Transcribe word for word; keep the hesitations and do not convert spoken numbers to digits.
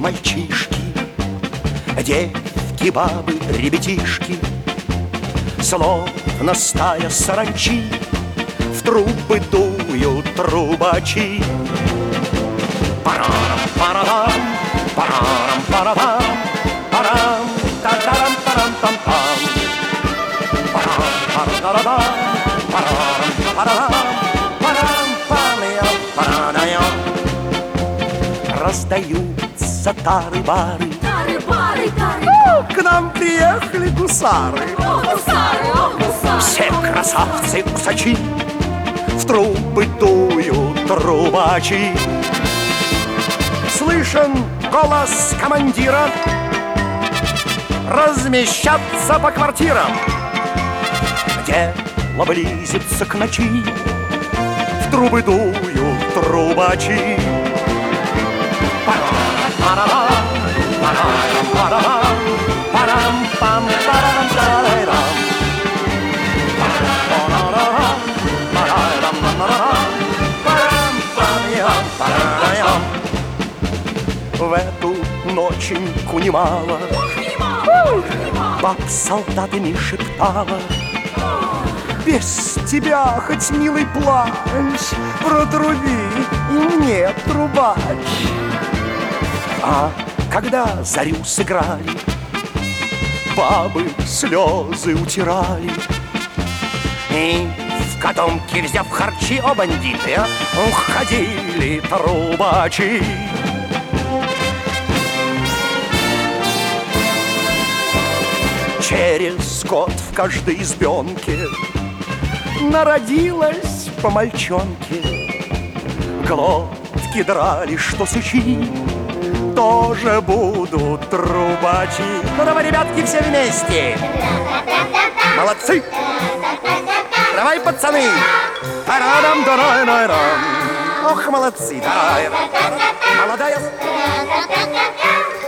мальчишки, девки, бабы, ребятишки, словно стая саранчи, в трубы дуют трубачи. Парам, парам, парам, парам, парам, та-тарам, парам, там, там. Парам, парам, парам, парам, парам, парам, парам. Раздаются тары-бары, Тары-бары, тары. О, к нам приехали гусары. О, гусары, о, гусары. Все красавцы-усачи, в трубы дуют трубачи. Слышен голос командира: размещаться по квартирам. Дело близится к ночи, в трубы дуют трубачи. Парам-парам, парам-парам, парам-пам-парам-парам. В эту ноченьку немало баб с солдатами шептала: без тебя хоть, милый, плачь, протруби и мне, трубач. А когда зарю сыграли, бабы слезы утирали. И в котомке, взяв харчи, о, бандиты, уходили трубачи. Через год в каждой избенке народилась по мальчонке. Глотки драли, что сучи, тоже будут трубачи. Ну давай, ребятки, все вместе. Молодцы! Давай, пацаны! Тарарам-дарай-рам. Ох, молодцы! Молодая!